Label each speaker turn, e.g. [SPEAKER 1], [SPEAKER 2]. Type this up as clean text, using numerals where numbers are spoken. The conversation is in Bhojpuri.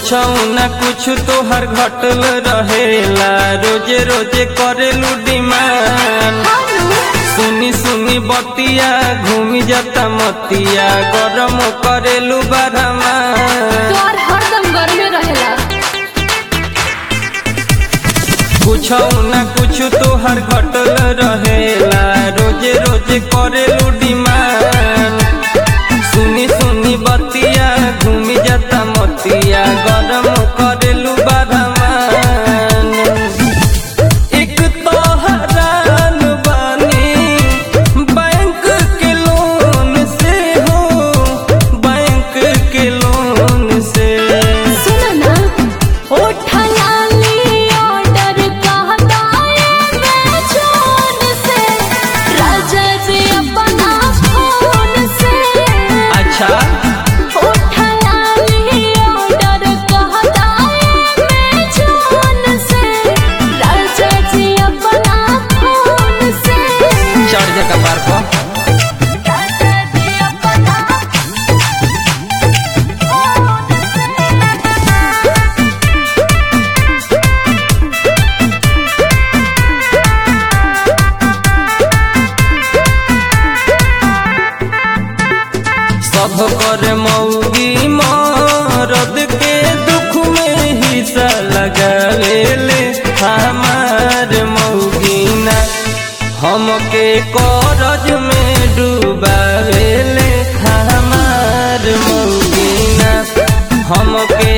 [SPEAKER 1] कुछ न कुछ तोहर घटल रहेला, रोजे रोजे करेलू डिमांड। सुनी सुनी बतिया घूमी जाता मतिया, गरम करेलू बारहमा।
[SPEAKER 2] तोर हरदम गर्मे रहेला।
[SPEAKER 1] कुछ न कुछ तोहर घटल रहेला, रोजे रोजे करेलू डिमांड। सुनी सुनी बतिया घूमी जाता मतिया, गरम करेलू बारहमा। एक तो हैरान बानी बैंक के लोन से हो, बैंक के लोन से।
[SPEAKER 2] सुन ना, उठा लाली ऑर्डर कहता है मैं जोन से, राजा जी अपना फोन से।
[SPEAKER 1] अच्छा
[SPEAKER 2] उठा लाली ऑर्डर कहता है मैं जोन से, राजा जी अपना फोन से।
[SPEAKER 1] चढ़ जा कपार पर।
[SPEAKER 2] राजा जी अपना
[SPEAKER 1] सब कर मौगी मरद के दुख में हिस्सा लगावेले, हमार मौगीना हमके करज में डूबावेले। हमार मौगीना हमके